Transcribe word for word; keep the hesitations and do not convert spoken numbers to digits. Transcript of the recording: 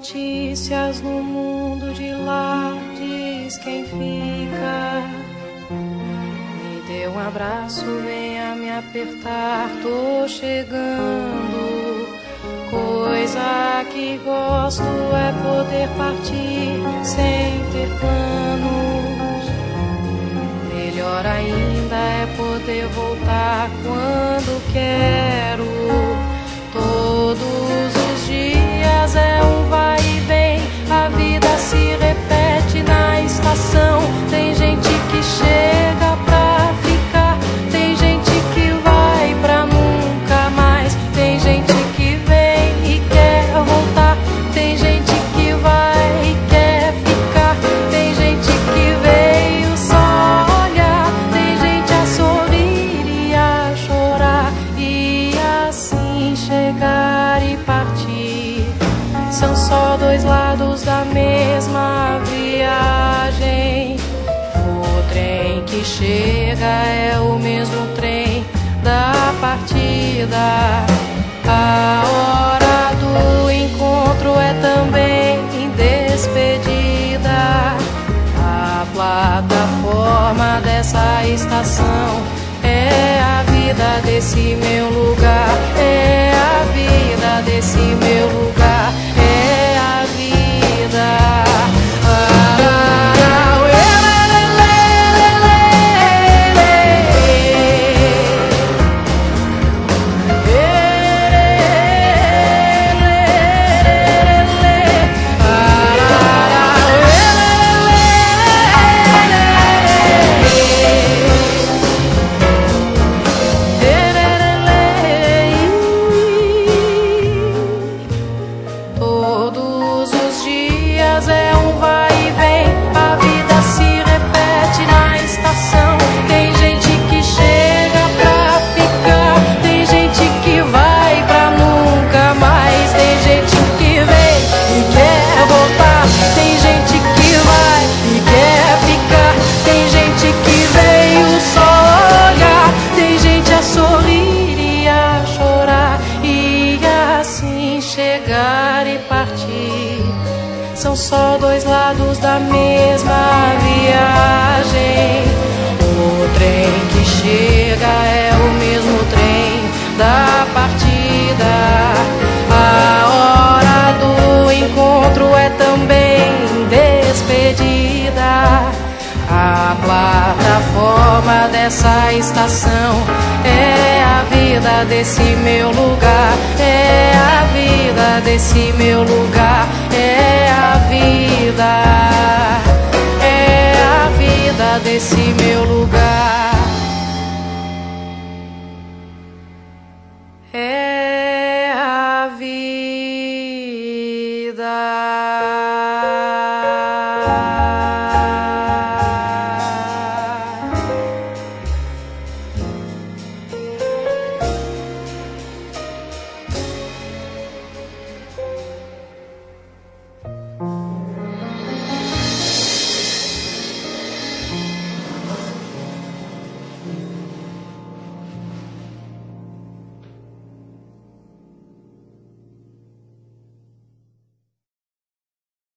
notícias no mundo de lá, diz quem fica. Me dê um abraço, venha me apertar, tô chegando. Coisa que gosto é poder partir sem ter planos. Melhor ainda é poder voltar quando quero. Todos os dias é um vai e vem, a vida se repete na estação. Tem gente que chega pra ficar, tem gente que vai pra nunca mais. Tem gente que vem e quer voltar, tem gente que vai e quer ficar. Tem gente que veio só olhar, tem gente a sorrir e a chorar, e assim chegar e partir. São só dois lados da mesma viagem. O trem que chega é o mesmo trem da partida. A hora do encontro é também despedida. A plataforma dessa estação é a vida desse meu lugar. É a vida desse meu lugar. É a vida. Ah, todos os dias é um vai e vem, a vida se repete na estação. Tem gente que chega pra ficar, tem gente que vai pra nunca mais. Tem gente que vem e quer voltar, tem gente que vai e quer ficar. Tem gente que veio só olhar, tem gente a sorrir e a chorar, e assim chegar e partir. São só dois lados da mesma viagem. O trem que chega é o mesmo trem da partida. A hora do encontro é também despedida. A plataforma dessa estação é a vida desse meu lugar. É a vida desse meu lugar. É a vida. É a vida desse